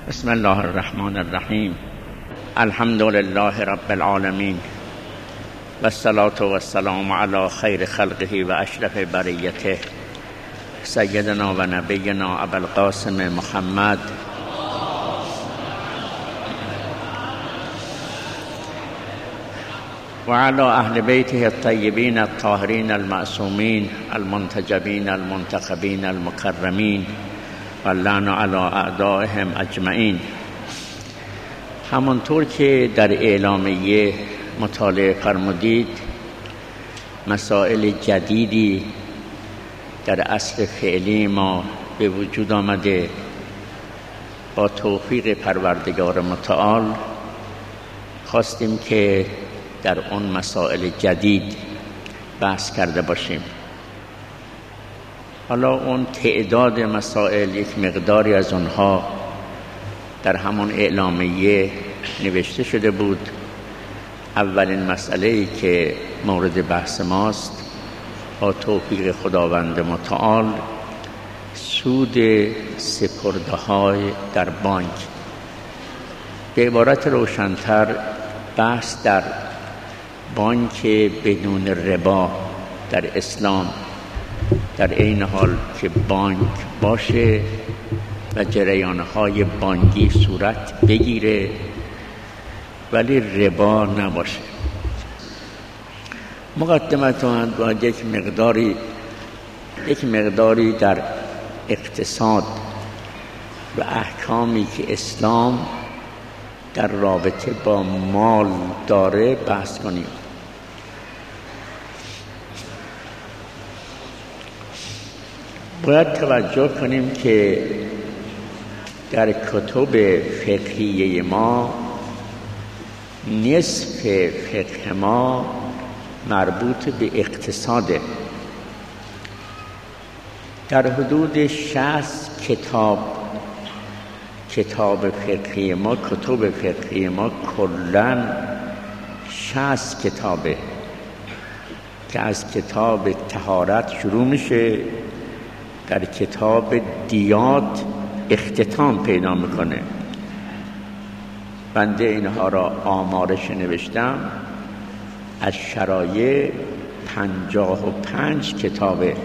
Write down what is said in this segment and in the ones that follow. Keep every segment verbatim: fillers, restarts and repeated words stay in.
بسم الله الرحمن الرحیم. الحمد لله رب العالمین و الصلاة و السلام علی خیر خلقه و اشرف بریته سیدنا و نبینا ابوالقاسم محمد و علی اهل بیته الطیبین الطاهرین المعصومین المنتجبین المنتخبین المکرمین و لعن علی اعدائهم اجمعین. همانطور که در اعلامیه مطالعه فرمودید، مسائل جدیدی در عصر فعلی ما به وجود آمده. با توفیق پروردگار متعال خواستیم که در اون مسائل جدید بحث کرده باشیم. حالا اون تعداد مسائل، یک مقداری از اونها در همون اعلامیه نوشته شده بود. اولین مسئله‌ای که مورد بحث ماست با توفیق خداوند متعال سود سپرده‌های در بانک. به عبارت روشن‌تر بحث در بانک بدون ربا در اسلام، در این حال که بانک باشه و جریان‌های بانکی صورت بگیره ولی ربا نباشه. مقدمتاً باید یک مقداری یک مقداری در اقتصاد و احکامی که اسلام در رابطه با مال داره بحث کنیم. باید توجه کنیم که در کتب فقهیه ما نصف فقه ما مربوط به اقتصاده. در حدود شصت کتاب کتاب فقهی ما کتب فقهی ما کلاً شصت کتابه که از کتاب طهارت شروع میشه، در کتاب دیات اختتام پیدا میکنه. بنده اینها را آمارش نوشتم. از شرایع پنجاه و پنج کتابه.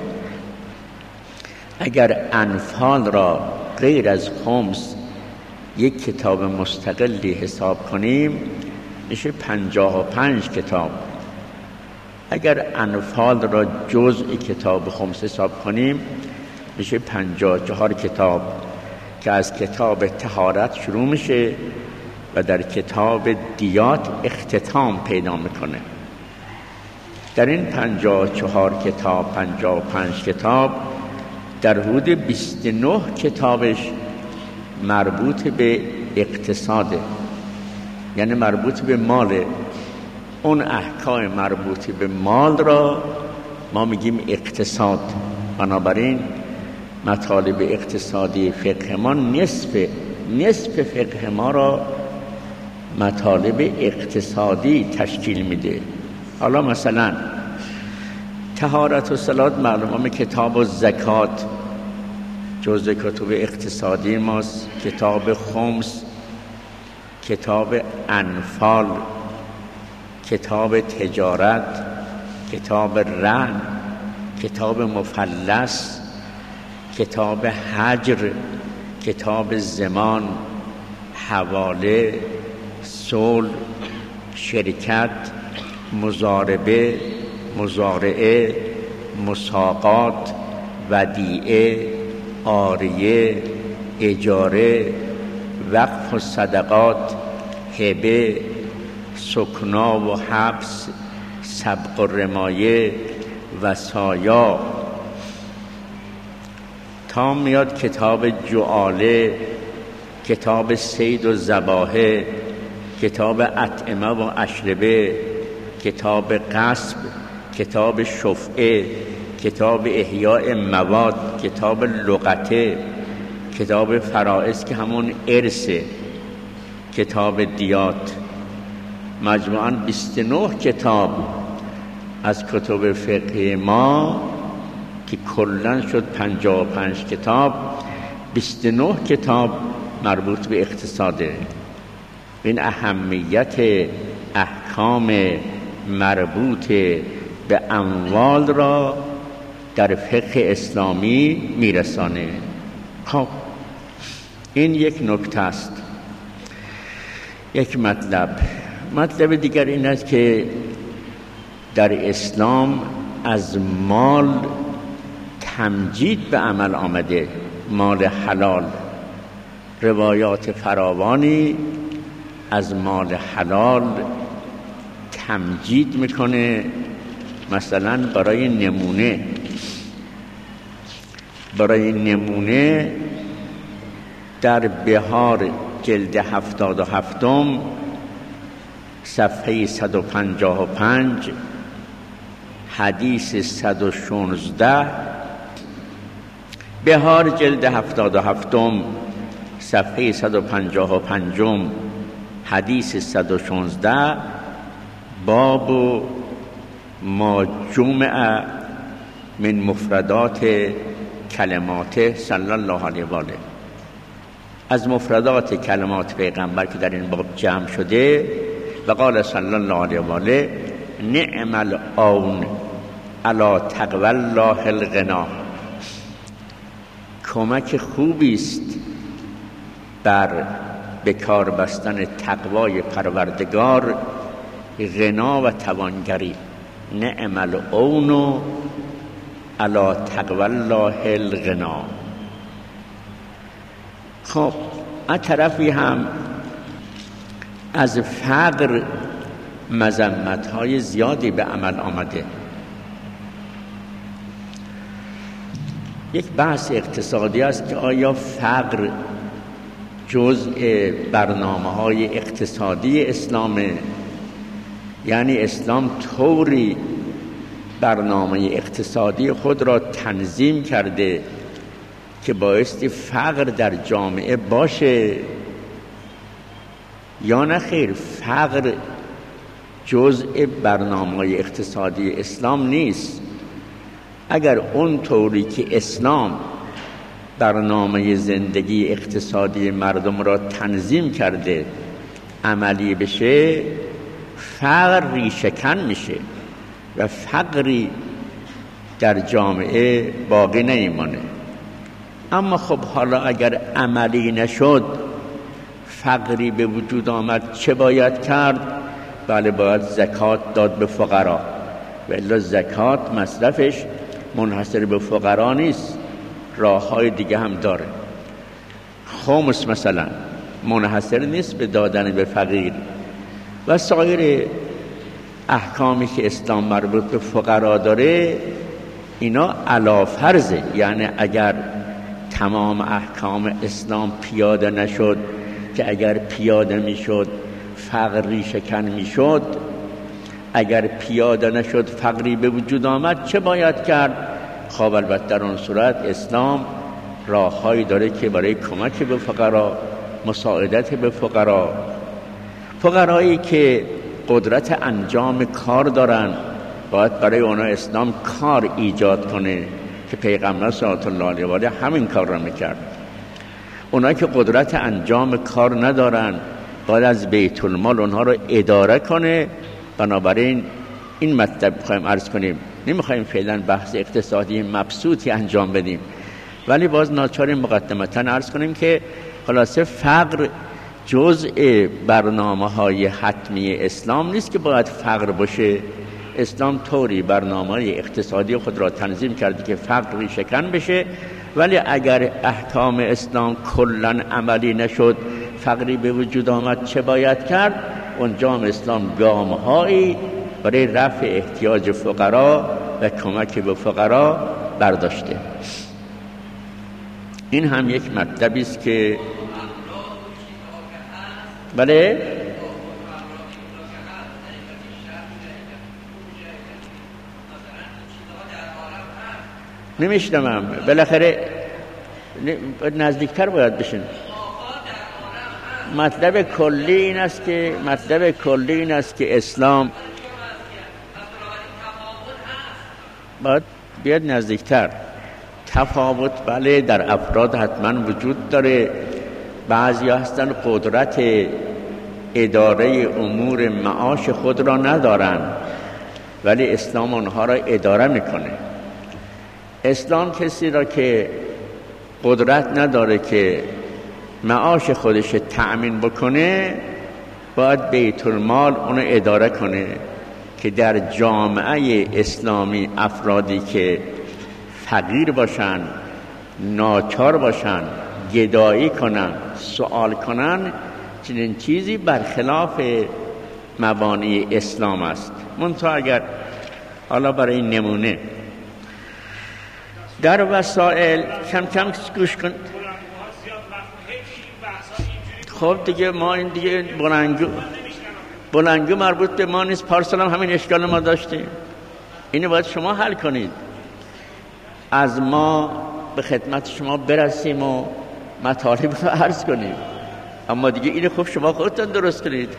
اگر انفال را غیر از خمس یک کتاب مستقلی حساب کنیم میشه پنجاه و پنج کتاب. اگر انفال را جزء کتاب خمس حساب کنیم میشه پنجاه و چهار کتاب که از کتاب طهارت شروع میشه و در کتاب دیات اختتام پیدا میکنه. در این پنجاه و چهار کتاب پنجاه و پنج کتاب در حدود بیست و نه کتابش مربوط به اقتصاده، یعنی مربوط به ماله. اون احکام مربوط به مال را ما میگیم اقتصاد. بنابراین مطالب اقتصادی فقه ما نصف نصف فقه ما را مطالب اقتصادی تشکیل میده. حالا مثلا طهارت و صلات معلومه، کتاب و زکات جزء کتب اقتصادی ماست، کتاب خمس، کتاب انفال، کتاب تجارت، کتاب رهن، کتاب مفلس، کتاب حجر، کتاب زمان، حواله، صلح، شرکت، مضاربه، مزارعه، مساقات، ودیعه، عاریه، اجاره، وقف و صدقات، هبه، سکنا و حبس، سبق و رمایه، وصایا، تا میاد کتاب جعاله، کتاب صید و ذبائح، کتاب اطعمه و اشربه، کتاب غصب، کتاب شفعه، کتاب احیاء مواد، کتاب لغته، کتاب فرائض که همون ارثه، کتاب دیات. مجموعاً بیست و نه کتاب از کتب فقه ما که کلاً شد پنجاه و پنج کتاب، بیست و نه کتاب مربوط به اقتصاده. این اهمیت احکام مربوط به اموال را در فقه اسلامی میرسانه. خب این یک نکته است. یک مطلب مطلب دیگر این است که در اسلام از مال تمجید به عمل آمده، مال حلال. روایات فراوانی از مال حلال تمجید میکنه. مثلا برای نمونه برای نمونه در بهار جلد هفتاد و هفتم صفحه صد و پنجاه و پنج حدیث صد و شانزده، بهار جلد هفتاد و هفتم صفحه صد و پنجاه و پنج حدیث صد و شانزده، باب ما جمع من مفردات کلمات صلی الله علیه و آله. از مفردات کلمات پیغمبر که در این باب جمع شده، و قال صلی الله علیه و آله نعم العون علی تقوی الله الغنا. کمک خوبی است بر بکار بستن تقوای پروردگار غنا و توانگری. نعم العون علی تقوی الله الغنا. خب از طرفی هم از فقر مذمت‌های زیادی به عمل آمده. یک بحث اقتصادی است که آیا فقر جزء برنامه‌های اقتصادی اسلامه؟ یعنی اسلام طوری برنامه اقتصادی خود را تنظیم کرده که بایستی فقر در جامعه باشه، یا نه خیر؟ فقر جزء برنامه اقتصادی اسلام نیست. اگر اون طوری که اسلام برنامه زندگی اقتصادی مردم را تنظیم کرده عملی بشه، فقر ریشه‌کن میشه و فقری در جامعه باقی نمیمانه. اما خب حالا اگر عملی نشد، فقری به وجود آمد، چه باید کرد؟ بله، باید زکات داد به فقرا. و الا زکات مصرفش منحصر به فقرا نیست، راه‌های دیگه هم داره. خمس مثلا منحصر نیست به دادن به فقیر. و سایر احکامی که اسلام مربوط به فقرا داره، اینا علی فرضه. یعنی اگر تمام احکام اسلام پیاده نشد، که اگر پیاده میشد فقر ریشه‌کن میشد، اگر پیاده نشد فقری به وجود آمد، چه باید کرد؟ خب البته در اون صورت اسلام راههایی داره که برای کمک به فقرا، مساعدت به فقرا، فقرایی که قدرت انجام کار دارن، باید برای اونا اسلام کار ایجاد کنه که پیغمبر صلی الله علیه و آله همین کار را میکرد. اونا که قدرت انجام کار ندارن، باید از بیت المال اونها رو اداره کنه. بنابراین این مطلب میخوایم عرض کنیم. نمیخوایم فعلا بحث اقتصادی مبسوطی انجام بدیم، ولی باز ناچار مقدمتا عرض کنیم که خلاصه فقر جزء برنامه های حتمی اسلام نیست که باید فقر باشه. اسلام طوری برنامه اقتصادی خود را تنظیم کرده که فقر ریشه‌کن بشه، ولی اگر احکام اسلام کلاً عملی نشد، فقری به وجود آمد، چه باید کرد؟ اونجا هم اسلام گام‌هایی برای رفع احتیاج فقرا و کمک به فقرا برداشته. این هم یک مطلبی است که بله نمیشنم، بالاخره نزدیکتر باید بشین. مطلب کلی این است که مطلب کلی این است که اسلام باید بیاد نزدیکتر. تفاوت بله در افراد حتما وجود داره، بعضی هستن قدرت اداره امور معاش خود را ندارن ولی اسلام آنها را اداره میکنه. اسلام کسی را که قدرت نداره که معاش خودش تأمین بکنه باید بیت المال اونو اداره کنه که در جامعه اسلامی افرادی که فقیر باشن، ناچار باشن، گدایی کنن، سوال کنن، چنین چیزی برخلاف مبانی اسلام است. منتها اگر حالا برای نمونه در وسائل کم کم گوش کن. خب دیگه ما این دیگه بلنگو بلنگو مربوط به ما نیست. پارسال هم همین اشکال ما داشتیم. اینو باید شما حل کنید. از ما به خدمت شما برسیم و مطالب رو عرض کنیم، اما دیگه اینو خب شما خودتون درست کنید.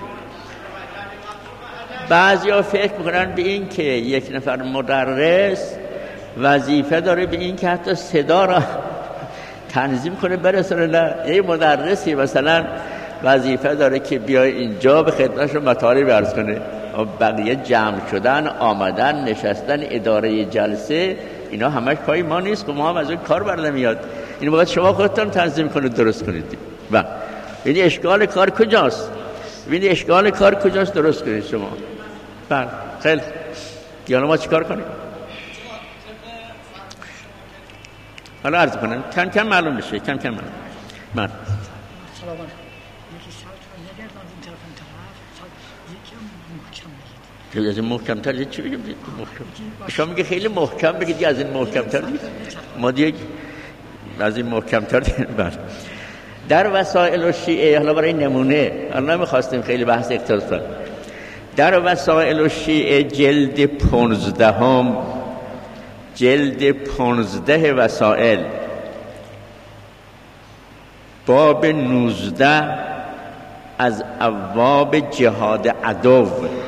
بعضی ها فکر میکنن به این که یک نفر مدرس وظیفه داره به این که حتی صدا را تنظیم کنه برسونه. نه، یه مدرسی مثلا وظیفه داره که بیای اینجا به خدمتش مطالب عرض کنه، و بقیه جمع شدن، آمدن، نشستن، اداره جلسه، اینا همش پای ما نیست که ما هم از اون کار بر نمیاد. اینو باید شما خودتون تنظیم کنید، درست کنید. و این اشکال کار کجاست؟ این اشکال کار کجاست؟ درست کنید شما. بله خیلی دیگه ما چیکار کنیم؟ حالا عرض کنم کم کم معلوم بشه، کم کم معلوم. من سلام علیکم. یکی سال تو نگردم این طرف این طرف یکی هم محکم بگید. از این محکم تر چی بگیم؟ محکم شما میگه خیلی محکم بگید، از این محکم تر ما دیگه از این محکم تر. بله در وسائل و شیعه، حالا برای نمونه، حالا نمیخواستیم خیلی بحث اقتصاد. در وسائل و شیعه جلد پانزدهم، جلد پانزده وسائل، باب نوزده از ابواب جهاد عدو.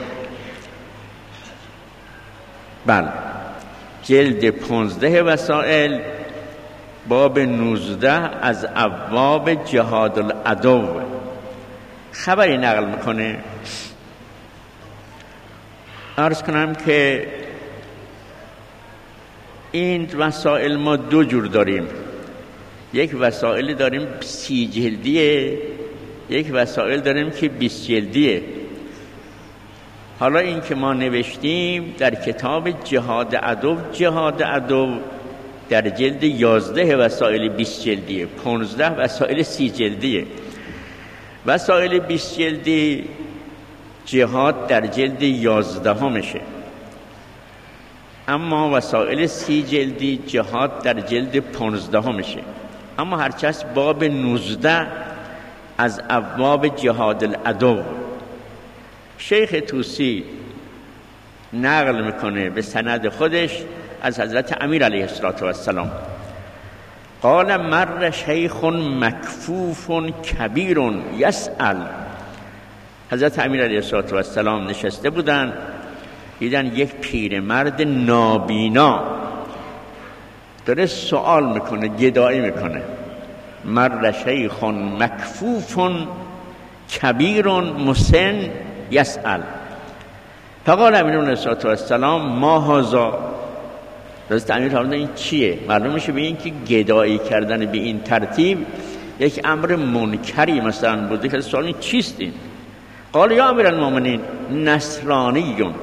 بله جلد پانزده وسائل، باب نوزده از ابواب جهاد العدو خبری نقل میکنه. عرض کنم که این وسائل ما دو جور داریم. یک وسائل داریم سی جلدیه، یک وسائل داریم که بیست جلدیه. حالا این که ما نوشتیم در کتاب جهاد عدو، جهاد عدو در جلد یازده وسائل بیست جلدیه، پانزده وسائل سی جلدیه. وسائل بیست جلدی جهاد در جلد یازده همشه، اما وسائل سی جلدی جهاد در جلد پانزده همشه. اما هرچست باب نوزده از ابواب جهاد العدو شیخ طوسی نقل میکنه به سند خودش از حضرت امیر علیه السلام قال مر شیخ مکفوف کبیر یسأل. حضرت امیر علیه السلام نشسته بودن، دیدن یک پیرمرد نابینا داره سوال میکنه، گدایی میکنه. مر شیخ مکفوف کبیر مسن یسأل. فقال امیر علیه السلام ما هذا. حضرت امیر فرمودن این چیه؟ معلوم میشه به این که گدایی کردن به این ترتیب یک امر منکری مثلا بوده که سوال این چیست این؟ قال یا امیر المؤمنین نصرانیون.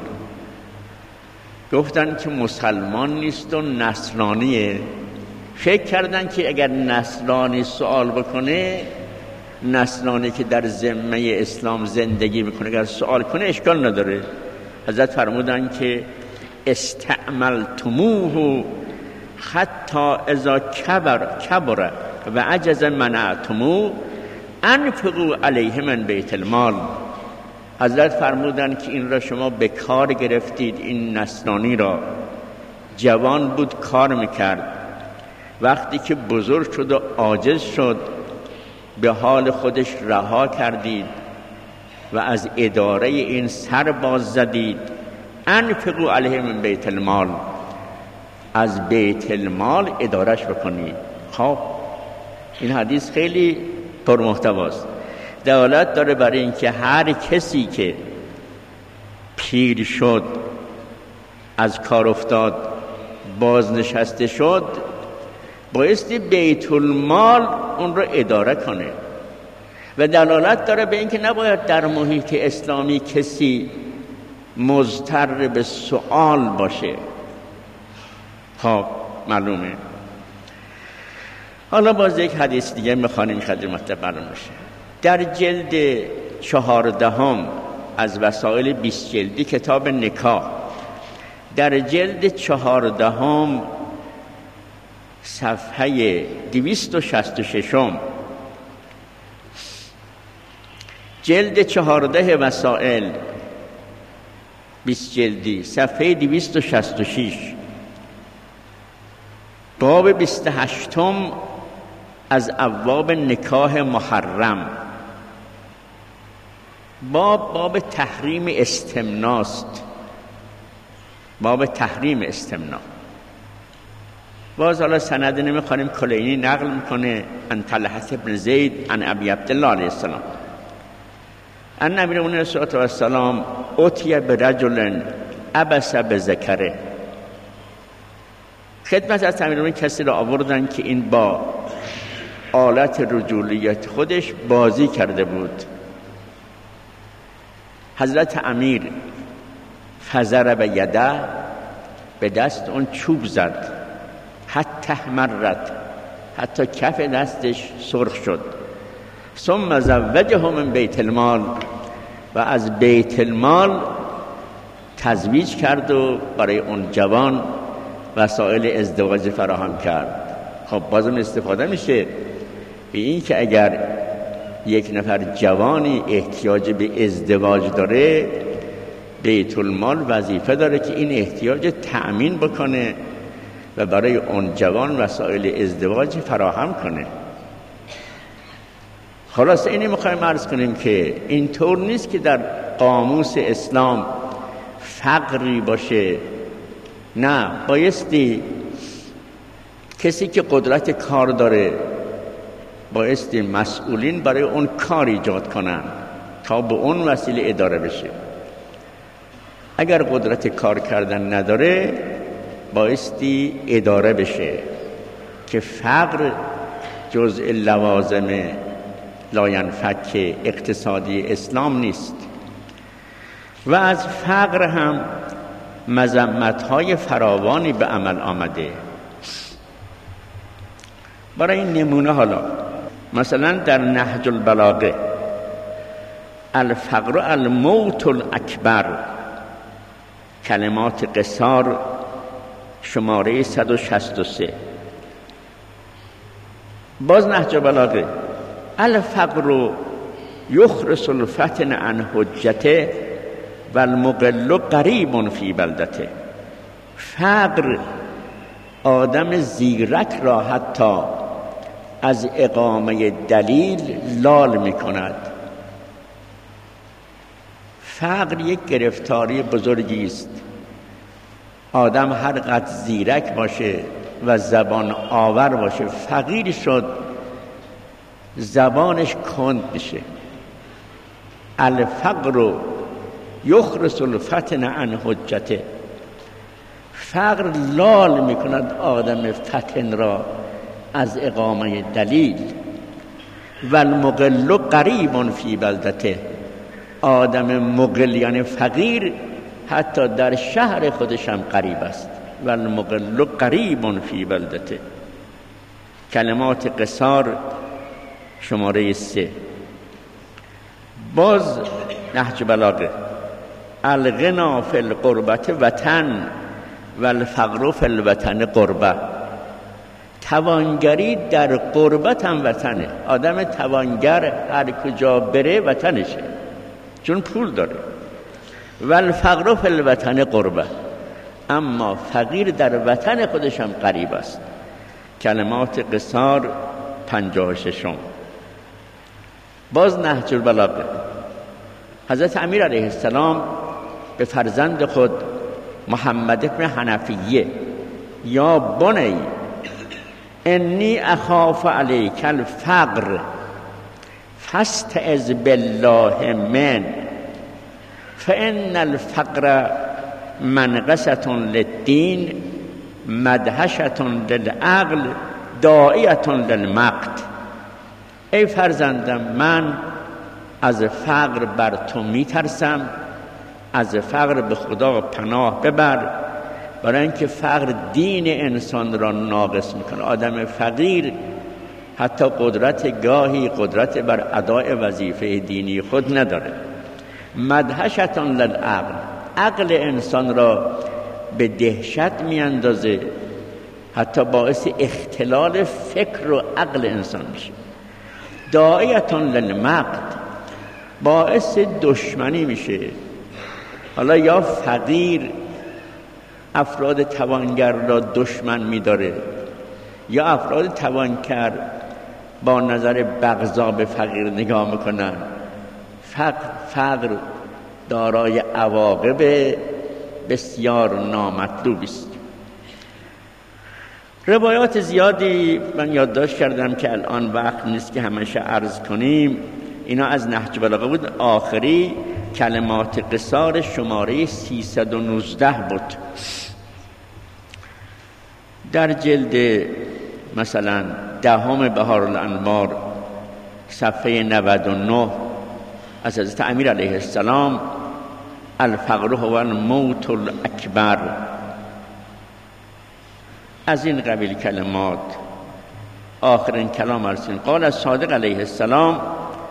گفتن که مسلمان نیست و نصرانیه. فکر کردن که اگر نصرانی سوال بکنه، نصرانی که در ذمه اسلام زندگی میکنه اگر سوال کنه اشکال نداره. حضرت فرمودن که استعملتموه حتی اذا کبر کبر و عجز منعتموه انفقوا علیه من بیت المال. حضرت فرمودن که این را شما به کار گرفتید، این نصرانی را، جوان بود کار میکرد، وقتی که بزرگ شد و عاجز شد به حال خودش رها کردید و از اداره این سر باز زدید. انفقوا علیه من بیت المال، از بیت المال ادارش بکنید. خب این حدیث خیلی پرمحتواست. دلالت داره برای اینکه هر کسی که پیر شد، از کار افتاد، بازنشسته شد، بایستی بیت المال اون رو اداره کنه و دلالت داره به اینکه نباید در محیط اسلامی کسی مضطر به سوال باشه. خب معلومه. حالا باز یک حدیث دیگه میخوانیم خدمت معلوم بشه. در جلد چهاردهم از وسائل بیست جلدی کتاب نکاح، در جلد چهاردهم صفحه دویست و شصت و ششم، جلد چهارده وسائل بیست جلدی صفحه دویست و شصت و شش، باب بیست و هشتم از ابواب نکاح محرم، باب باب تحریم استمناست، باب تحریم استمنا. باز حالا سند نمیخوانیم، کلینی نقل میکنه عن طلحة بن زید عن ابی عبدالله علیه السلام ان نبی علیه السلام اتی برجل عبس بذکره. خدمت از امیرالمومنین کسی را آوردن که این با آلت رجولیت خودش بازی کرده بود. حضرت امیر فضرب یده، به دست اون چوب زد، حتی احمرت، حتی کف دستش سرخ شد. ثم زوجه من بیت المال، و از بیت المال تزویج کرد و برای اون جوان وسایل ازدواج فراهم کرد. خب بازم استفاده میشه به این که اگر یک نفر جوانی احتیاج به ازدواج داره، بیت المال وظیفه داره که این احتیاج تأمین بکنه و برای اون جوان وسایل ازدواج فراهم کنه. خلاص اینی میخوایم عرض کنیم که اینطور نیست که در قاموس اسلام فقری باشه. نه، بایستی کسی که قدرت کار داره بایستی مسئولین برای اون کار ایجاد کنن تا به اون وسیله اداره بشه. اگر قدرت کار کردن نداره بایستی اداره بشه که فقر جزء لوازم لاینفک اقتصادی اسلام نیست. و از فقر هم مذمت‌های فراوانی به عمل آمده. برای این نمونه حالا مثلا در نهج البلاغه الفقر الموت الاکبر، کلمات قصار، شماره صد و شصت و سه. باز نهج البلاغه الفقر یخرس الفتن عن حجته و المقل قریب فی بلدته. فقر آدم زیرک را حتی از اقامه دلیل لال می کند. فقر یک گرفتاری بزرگی است. آدم هر قدر زیرک باشه و زبان آور باشه، فقیر شد زبانش کند میشه. الفقر یخرس الفتن عن حجته. فقر لال میکند آدم فتن را از اقامه دلیل. و المقل قریب فی بلدته. آدم مقل یعنی فقیر حتی در شهر خودش هم قریب است. و المقل قریب فی بلدته. کلمات قصار شماره سه. باز نهج بلاغه الغنا فی القربت وطن و الفقر فی الوطن قربه. توانگری در قربت هم وطنه. آدم توانگر هر کجا بره وطنشه چون پول داره. و الفقر فی الوطن قربه، اما فقیر در وطن خودش هم قریب است. کلمات قصار پنجاه و ششم. باز نهج البلاغه حضرت امیر علیه السلام به فرزند خود محمد بن حنفیه یا بنی انی اخاف علیک الفقر فاستعذ بالله من فإن الفقر منغصة للدین مدهشة للعقل داعیة للمقت. ای فرزندم، من از فقر بر تو میترسم، از فقر به خدا پناه ببر، برای اینکه فقر دین انسان را ناقص میکنه. آدم فقیر حتی قدرت گاهی قدرت بر اداء وظیفه دینی خود نداره. مدهشتان للعقل، عقل انسان را به دهشت میاندازه، حتی باعث اختلال فکر و عقل انسان میشه. داعیتان للمقت، باعث دشمنی میشه. حالا یا فقیر افراد توانگر را دشمن میداره، یا افراد توانگر با نظر بغضا به فقیر نگاه میکنن. فقر, فقر دارای عواقب بسیار نامطلوبی است. روایات زیادی من یادداشت کردم که الان وقت نیست که همش عرض کنیم. اینا از نهج بلاغه بود. آخری کلمات قصار شماره سیصد و نوزده بود. در جلد مثلا دهم بهارالانوار صفحه نود و نه از حضرت امیر علیه السلام، الفقر هو الموت الاکبر، از این قبیل کلمات آخرین کلام ارسین. قال از صادق علیه السلام،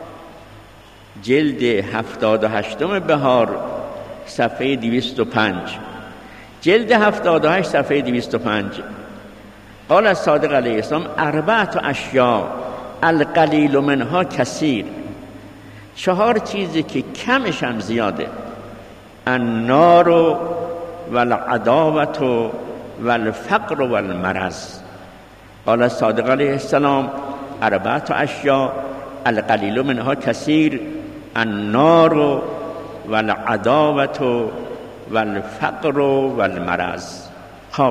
جلد هفتاد و هشتم بهار صفحه دویست و پنج، جلد هفتاد و هشت صفحه دویست و پنج. قال از صادق علیه السلام، اربعت اشیاء القلیل منها کثیر، چهار چیزی که کمش هم زیاده. النار والعداوت والفقر والمرض. قال از صادق علیه السلام، اربعت اشیاء القلیل منها کثیر، النار والعداوت والفقر والمرض. خب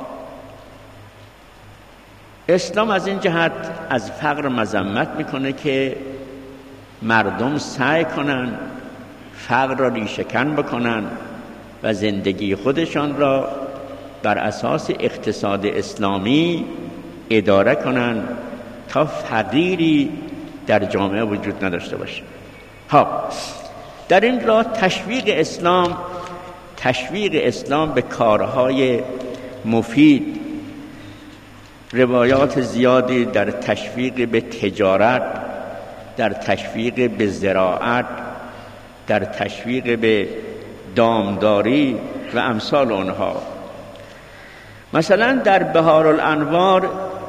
اسلام از این جهت از فقر مذمت میکنه که مردم سعی کنن فقر را ریشه‌کن بکنن و زندگی خودشان را بر اساس اقتصاد اسلامی اداره کنن تا فقیری در جامعه وجود نداشته باشه. ها در این راه تشویق اسلام تشویق اسلام به کارهای مفید، روایات زیادی در تشویق به تجارت، در تشویق به زراعت، در تشویق به دامداری و امثال آنها. مثلا در بهارالانوار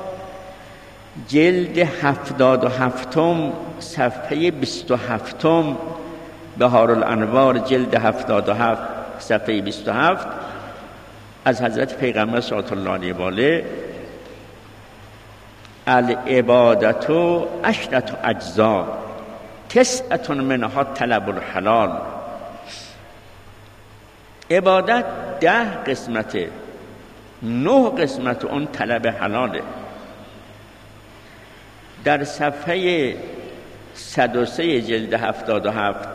جلد هفتاد و هفتم صفحه بیست و هفتم، بهارالانوار جلد هفتاد و هفت صفحه بیست و هفت، از حضرت پیغمبر صلی الله علیه و آله، العبادت عشرة اجزا تسعة منها طلب الحلال. عبادت ده قسمته، نه قسمت اون طلب حلاله. در صفحه صد و سه جلد هفتاد و هفت،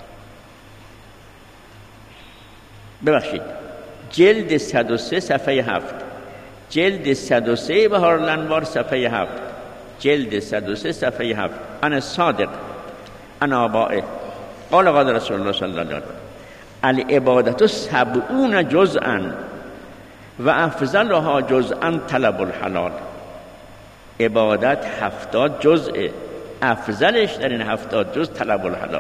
ببخشید جلد صد و سه صفحه هفت، جلد صد و سه بهارالانوار صفحه هفت، جلد صد و سه صفحه هفت. انا صادق انا آبائه قال قال رسول الله صلی الله علیه و آله، العبادت سبعون جزءا و افضلها جزءا طلب الحلال. عبادت هفتاد جزء، افضلش در این هفتاد جزء طلب الحلال.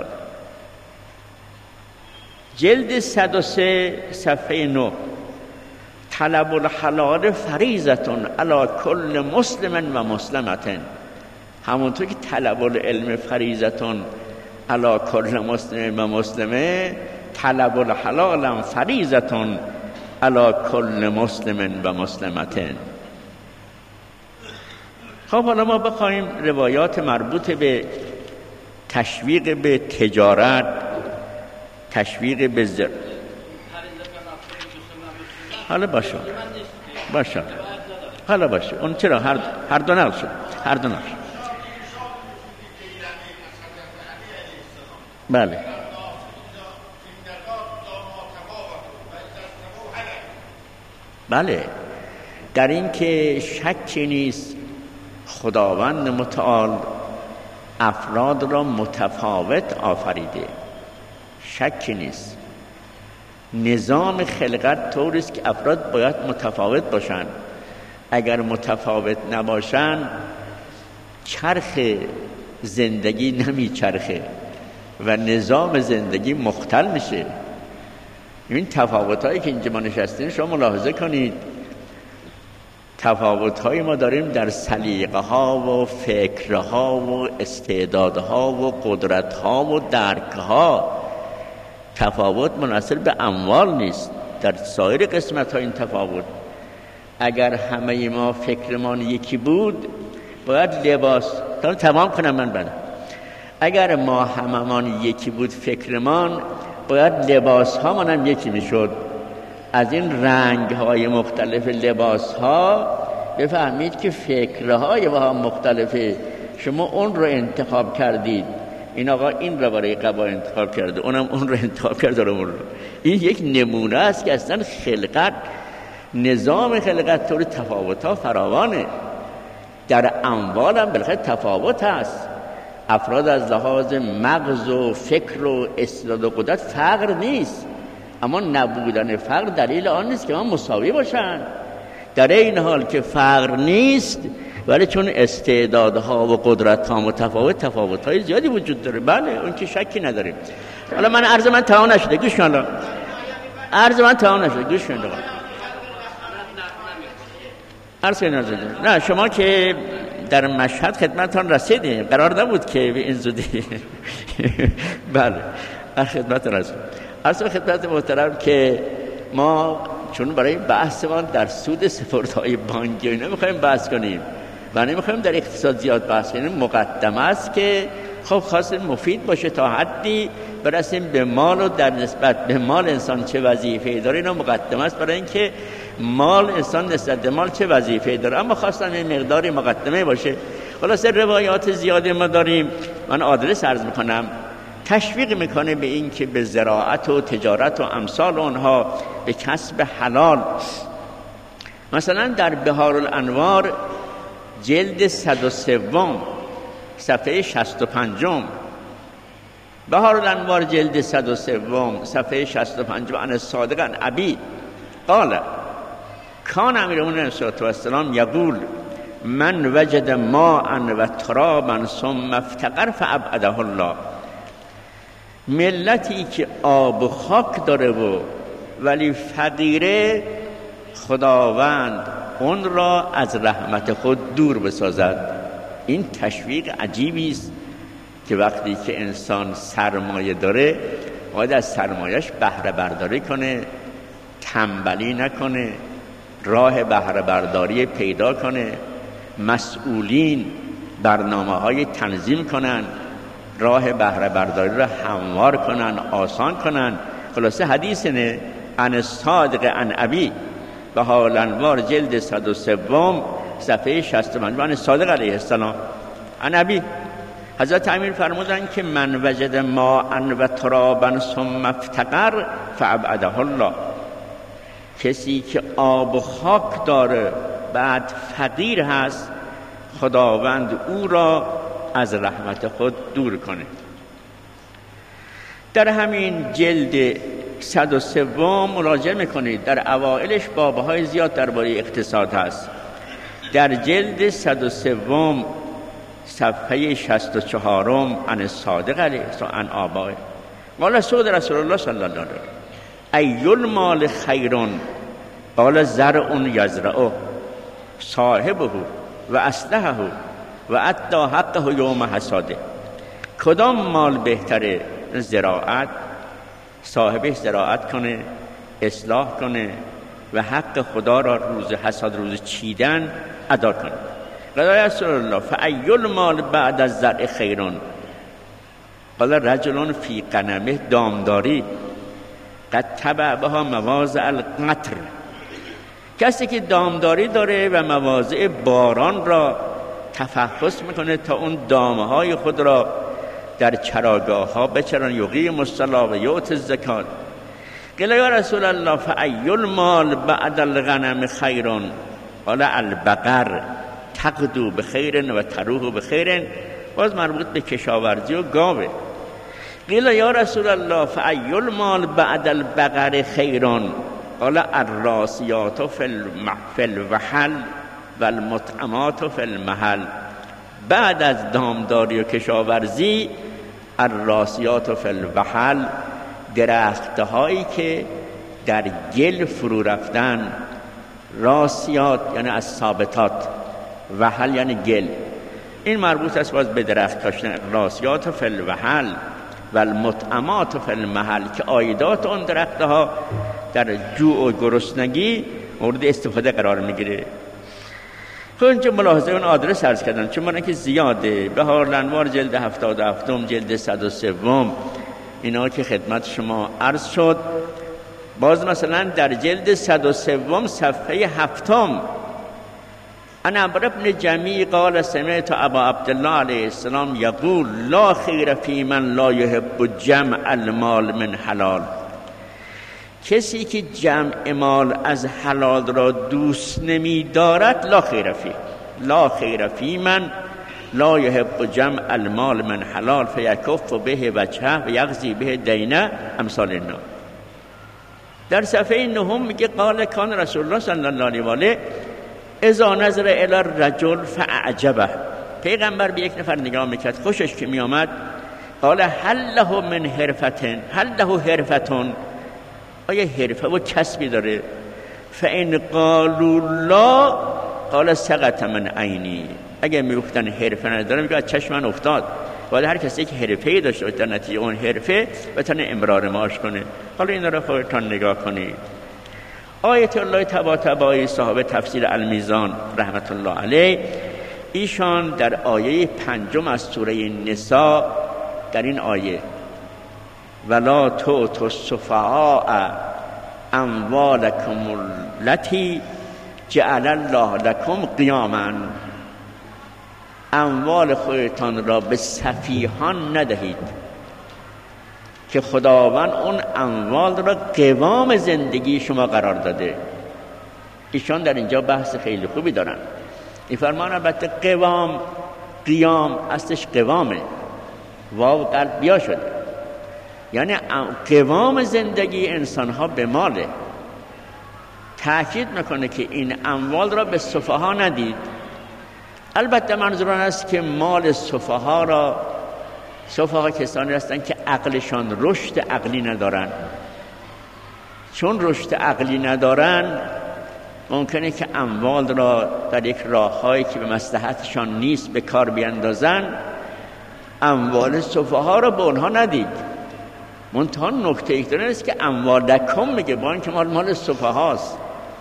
جلد صد و سه صفحه نه، طلب الحلال فریضتون علی کل مسلم و مسلمتن. همونطور که طلب العلم فریضتون علی کل مسلم و مسلمه، طلب الحلال هم فریضتون علی کل مسلم و مسلمتن. خب حالا ما بخوایم روایات مربوط به تشویق به تجارت، تشویق به زر حالا باشه باشه حالا باشه اون چرا هر هر دو نقل شد هر دو نقل بله بله در این که شکی نیست خداوند متعال افراد را متفاوت آفریده، شکی نیست. نظام خلقت طوری است که افراد باید متفاوت باشند. اگر متفاوت نباشند چرخ زندگی نمیچرخه و نظام زندگی مختل میشه. این تفاوت‌هایی که اینجا ما نشستیم شما ملاحظه کنید، تفاوت‌های ما داریم در سلیقه‌ها و فکرها و استعدادها و قدرت‌ها و درک‌ها. تفاوت منحصر به اموال نیست، در سایر قسمت‌ها این تفاوت. اگر همه ما فکرمان یکی بود باید لباس تا تمام کنم من بله اگر ما هممان یکی بود فکرمان باید لباس ها منم یکی میشد. از این رنگ های مختلف لباس ها بفهمید که فکرهای با هم مختلفه. شما اون رو انتخاب کردید، این آقا این رو برای قبا انتخاب کرده، اونم اون رو انتخاب کرده رو اون رو. این یک نمونه است که اصلا خلقت، نظام خلقت طور تفاوت ها فراوانه. در اموال هم بالاخره تفاوت هست. افراد از لحاظ مغز و فکر و استعداد و قدرت فقر نیست، اما نبودن فقر دلیل آن نیست که ما مساوی باشن. در این حال که فقر نیست ولی چون استعدادها و قدرت‌ها متفاوت، تفاوت‌های زیادی وجود داره. بله اون که شکی نداریم. حالا من عرض من تمام نشده، گوش کن. عرض من تمام نشده، گوش کن. عرض کن نه شما که در مشهد خدمتتان رسیدیم، قرار نبود که به این زودی بله خدمت رسید. عرض خدمت محترم که ما چون برای بحثمان در سود سپردهای بانکی اینا میخوایم بحث کنیم و نمیخوایم در اقتصاد زیاد بحث کنیم، مقدمه است که خب خواستیم مفید باشه تا حدی برسیم به مال و در نسبت به مال انسان چه وظیفه‌ای داره. اینا مقدمه است برای اینکه مال انسان نسبت به مال چه وظیفه‌ای داره، اما خواستم این مقداری مقدمه باشه. خلاصه روایات زیادی ما داریم، من آدرس عرض میکنم، تشویق میکنه به این که به زراعت و تجارت و امثال اونها، به کسب حلال. مثلا در بهارالانوار جلد صد و سوم صفحه شصت و پنجم، بهارالانوار جلد صد و سوم صفحه شصت و پنجم، عن الصادق عن ابی قال کان امیرالمومنین علیه الصلوة والسلام یقول من وجد ماء و ترابا ثم افتقر فابعده الله. ملتی که آب و خاک داره و ولی فقیره، خداوند اون را از رحمت خود دور بسازد. این تشویق عجیبی است که وقتی که انسان سرمایه داره باید از سرمایهش بهره برداری کنه، تنبلی نکنه، راه بهره برداری پیدا کنه، مسئولین برنامه های تنظیم کنن، راه بهره برداری را هموار کنن، آسان کنن. خلاصه حدیث نه عن الصادق عن ابی بهارالانوار جلد صد و سوم صفحه شصت و پنج، عن الصادق علیه السلام عن ابی حضرت امیر فرمودن که من وجد ماء و ترابا ثم افتقر فابعده الله. کسی که آب و خاک داره بعد فقیر هست، خداوند او را از رحمت خود دور کنه. در همین جلد صد و سوم مراجعه میکنید، در اوائلش بابهای زیاد درباره اقتصاد هست. در جلد صد و سوم صفحه شصت و چهارم عن الصادق علیه السلام عن آبائه قال سود رسول الله صلی الله علیه وسلم ای المال خیرون قال زرع یزرعه صاحبه و اصلحه و ادی حقه یوم حصاده. کدام مال بهتره؟ زراعت، صاحبش زراعت کنه، اصلاح کنه و حق خدا را روز حصاد، روز چیدن ادا کنه. قال رسول الله فای المال بعد از زرع خیرون قال رجل فی غنمه دامداری قد تبع بها مواضع القطر. کسی که دامداری داره و مواضع باران را تفحص میکنه تا اون دامه های خود را در چراگاه ها بچران، یقیم الصلاة و یؤتی الزکات. قیل یا رسول الله فأی المال بعد الغنم خیر؟ قال البقر تقدو بخیر و تروح بخیر. باز مربوط به کشاورزی و گاوه. قیل یا رسول الله فأی المال بعد البقر خیر؟ قال الراسیات فی الوحل و المطعمات فی المحل. بعد از دامداری و کشاورزی الراسیات فی الوحل، درختهایی که در گل فرو رفتن. راسیات یعنی از ثابتات، وحل یعنی گل. این مربوط است باز به درخت کاشتن. راسیات فی الوحل و المطعمات فی المحل، که عایدات اون درختها در جوع و گرسنگی مورد استفاده قرار میگیره. خب اینجا ملاحظه اون آدرس عرض کردن، چون من که زیاده. بهار الانوار جلد هفتاد و هفتم، جلد صد و سوم، اینا که خدمت شما عرض شد. باز مثلا در جلد صد و سوم صفحه هفتم، انا عمرو بن جمیع قال سمعت ابا عبدالله علیه السلام یقول لا خیر فی من لا یحب جمع المال من حلال. کسی که جمع مال از حلال را دوست نمی دارد، لا خیر فی لا خیر فی من لا یحب جمع المال من حلال فیکف به وجهه و یغزی به دینه امثال اینا. در صفحه نهم میگه قال کان رسول الله صلی الله علیه و آله اذا نظر الی الرجل فاعجبه. پیغمبر به یک نفر نگاه میکرد، خوشش که میآمد. قال هل له من حرفتن هل له حرفتون، آیا حرفه و کسبی داره؟ فان قالوا لا قال سقط من عینی. اگه میگفتن حرفه نداره، میگه از چشم من افتاد. باید هر کسی که حرفه‌ای داشته باشه، در نتیجه اون حرفه بتونه امرار معاش کنه. حالا اینا رو خودتون نگاه کنید. آیت الله طباطبایی صاحب تفسیر المیزان رحمت الله علیه، ایشان در آیه پنجم از سوره نساء، در این آیه ولا تؤتوا السفهاء اموالکم التي جعل الله لكم قیاما، اموال خودتان را به سفیهان ندهید که خداوند اون اموال را قوام زندگی شما قرار داده. ایشان در اینجا بحث خیلی خوبی دارن. این فرمان البته قوام، قیام اصلش قوامه، واو قلب بیا شده، یعنی قوام زندگی انسان ها به ماله. تأکید میکنه که این اموال را به سفها ندید. البته منظور آن است که مال سفها را، سفها کسانی هستند که عقلشان رشد عقلی ندارن. چون رشد عقلی ندارن، ممکنه که اموال را در یک راه‌هایی که به مصلحتشان نیست به کار بیندازن. اموال سفها را به اونها ندید. منتها نکته ای داره است که اموالکم میگه، با اینکه مال مال سفهاست.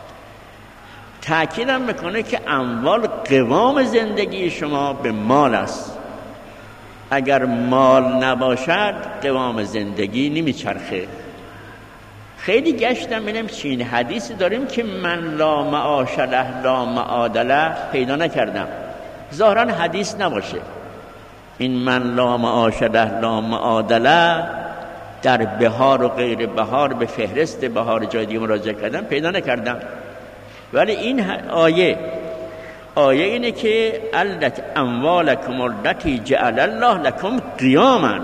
تأکیدم میکنه که اموال قوام زندگی شما به مال است. اگر مال نباشد قوام زندگی نمیچرخه. خیلی گشتم ببینم چین حدیثی داریم که من لا معاش له لا معاد له، پیدا نکردم. ظاهرا حدیث نباشه. این من لا معاش له لا معاد له در بهار و غیر بهار به فهرست بهار جای دیگه مراجعه کردم، پیدا نکردم. ولی این آیه آیه اینه که الت اموالکم التي جعل الله لكم قیاما،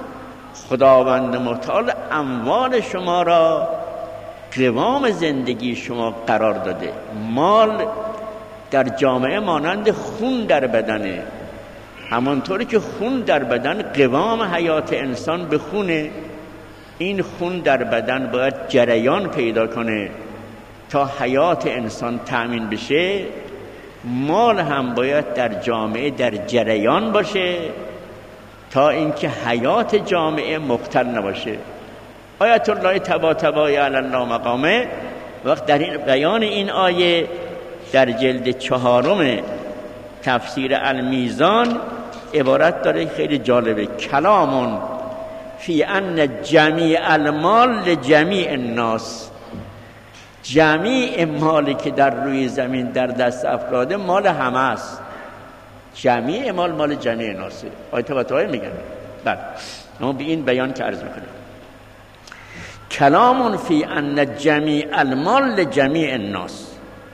خداوند متعال اموال شما را قوام زندگی شما قرار داده. مال در جامعه مانند خون در بدنه. همانطوری که خون در بدن قوام حیات انسان به خونه، این خون در بدن باید جریان پیدا کنه تا حیات انسان تأمین بشه. مال هم باید در جامعه در جریان باشه تا اینکه حیات جامعه مختل نباشه. آیت الله طباطبایی علی الله مقامه وقت در این بیان این آیه در جلد چهارم تفسیر المیزان عبارت داره خیلی جالبه. کلامون فی ان جمیع المال لجمیع الناس، جمیع مالی که در روی زمین در دست افراده مال همه است. جمیع مال مال جمیع ناسه. آیت طباطبایی میگن بله اما به این بیان که عرض میکنیم کلام فی ان جمیع المال لجمیع الناس،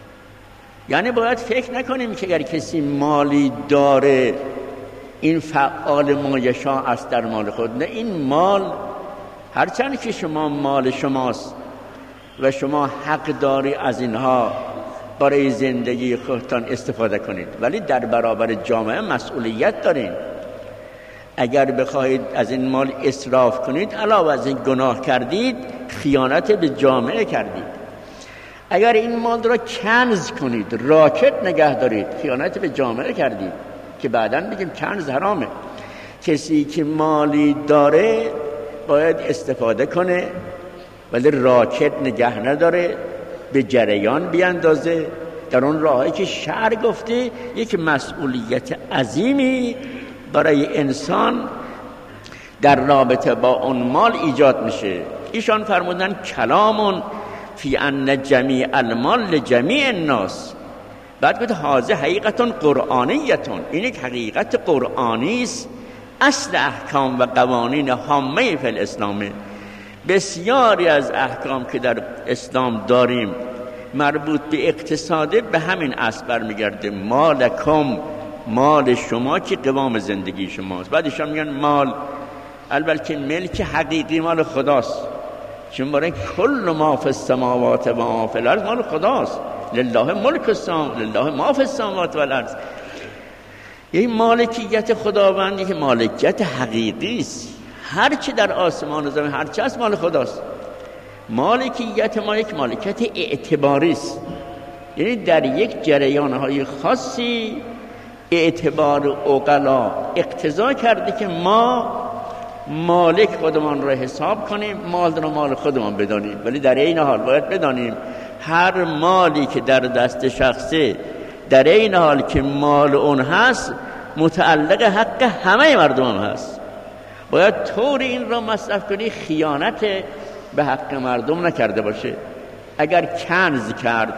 یعنی باید فکر نکنیم که اگر کسی مالی داره این فعال مایشا است در مال خود. نه، این مال هرچند که شما مال شماست و شما حق داری از اینها برای زندگی خودتان استفاده کنید، ولی در برابر جامعه مسئولیت دارین. اگر بخواهید از این مال اسراف کنید علاوه از این گناه کردید، خیانت به جامعه کردید. اگر این مال را کنز کنید، راکت نگه دارید، خیانت به جامعه کردید که بعداً بگیم کنز حرامه. کسی که مالی داره باید استفاده کنه ولی راکت نگه نداره، به جریان بیاندازه در اون راهی که شرع گفته. یک مسئولیت عظیمی برای انسان در رابطه با اون مال ایجاد میشه. ایشان فرمودن کلامون فی ان جمیع المال لجمیع الناس. بعد گفت هذه حقیقت قرآنیتون، این یک حقیقت قرآنی است، اصل احکام و قوانین هامه فی الاسلام. بسیاری از احکام که در اسلام داریم مربوط به اقتصاده به همین اصل برمیگرده. مالکم، مال شما که قوام زندگی شماست. بعدشان میگن مال، البته ملک حقیقی مال خداست، چون برای کل ما فی السماوات و ما فی الارض مال خداست. لله ملک السماوات لله ما فی السماوات و الارض. این مالکیت خداوندی که مالکیت حقیقی است، هر چی در آسمان و زمین هر چی است مال خداست. مالکیت ما یک مالکیت اعتباری است، یعنی در یک جریان‌های خاصی اعتبار عقلا اقتضا کرده که ما مالک خودمان را حساب کنیم، مال را مال خودمان بدانیم. ولی در این حال باید بدانیم هر مالی که در دست شخصه در این حال که مال اون هست متعلق حق همه مردم هم هست. باید طور این را مصرف کنی خیانت به حق مردم نکرده باشه. اگر کنز کرد،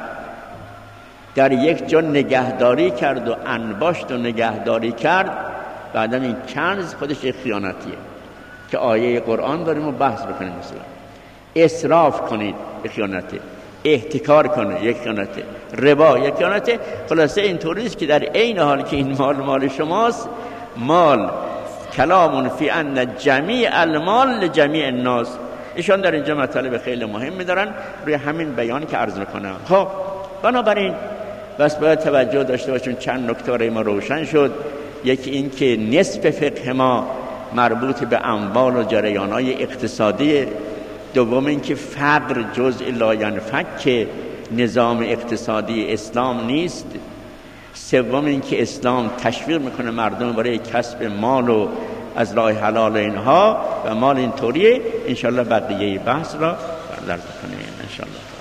در یک جا نگهداری کرد و انباشت و نگهداری کرد، بعدا این کنز خودش خیانتیه که آیه قرآن داریم و بحث بکنیم. مثلا اسراف کنید به خیانته، احتکار کنه یک خیانته، ربا یک خیانته. خلاصه اینطوری است که در عین حال که این مال مال شماست، مال کلامون فی ان جمیع المال لجمیع الناس. ایشان در اینجا مطالب خیلی مهم می‌دارن روی همین بیانی که عرض می‌کنم. خب بنابراین بس باید توجه داشته باشیم. چند نکته برای ما روشن شد. یکی این که نصف فقه ما مربوط به اموال و جریان‌های اقتصادی. دوم این که فقر جزء لا ینفک نظام اقتصادی اسلام نیست. سوم این که اسلام تشویق میکنه مردم برای کسب مال و از راه حلال اینها و مال اینطوریه. انشالله بقیه بحث را بردار کنیم انشالله.